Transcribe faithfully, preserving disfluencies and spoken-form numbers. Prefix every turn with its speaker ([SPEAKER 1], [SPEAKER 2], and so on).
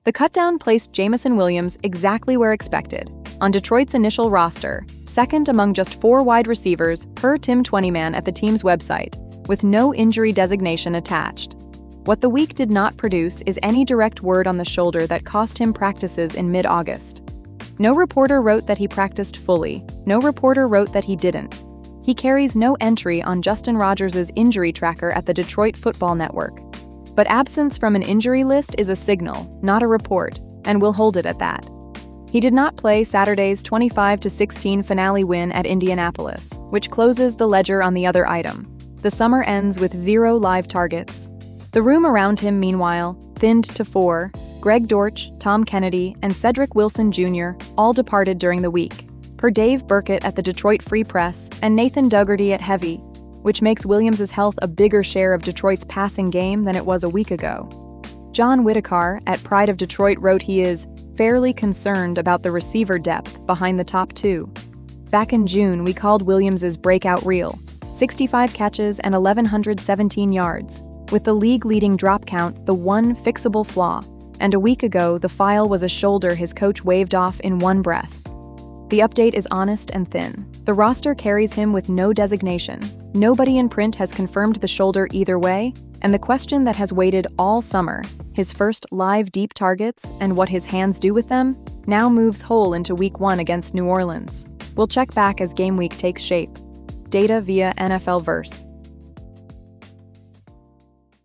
[SPEAKER 1] The cutdown placed Jameson Williams exactly where expected, on Detroit's initial roster, second among just four wide receivers per Tim Twentyman at the team's website, with no injury designation attached. What the week did not produce is any direct word on the shoulder that cost him practices in mid-August. No reporter wrote that he practiced fully. No reporter wrote that he didn't. He carries no entry on Justin Rogers' injury tracker at the Detroit Football Network. But absence from an injury list is a signal, not a report, and we'll hold it at that. He did not play Saturday's twenty-five to sixteen finale win at Indianapolis, which closes the ledger on the other item. The summer ends with zero live targets. The room around him, meanwhile, thinned to four. Greg Dortch, Tom Kennedy, and Cedric Wilson Junior all departed during the week, per Dave Burkett at the Detroit Free Press and Nathan Dougherty at Heavy, which makes Williams' health a bigger share of Detroit's passing game than it was a week ago. John Whitaker at Pride of Detroit wrote he is fairly concerned about the receiver depth behind the top two. Back in June, we called Williams' breakout reel, sixty-five catches and one thousand one hundred seventeen yards, with the league-leading drop count the one fixable flaw, and a week ago the file was a shoulder his coach waved off in one breath. The update is honest and thin. The roster carries him with no designation. Nobody in print has confirmed the shoulder either way, and the question that has waited all summer, his first live deep targets and what his hands do with them, now moves whole into week one against New Orleans. We'll check back as game week takes shape. Data via N F L Verse.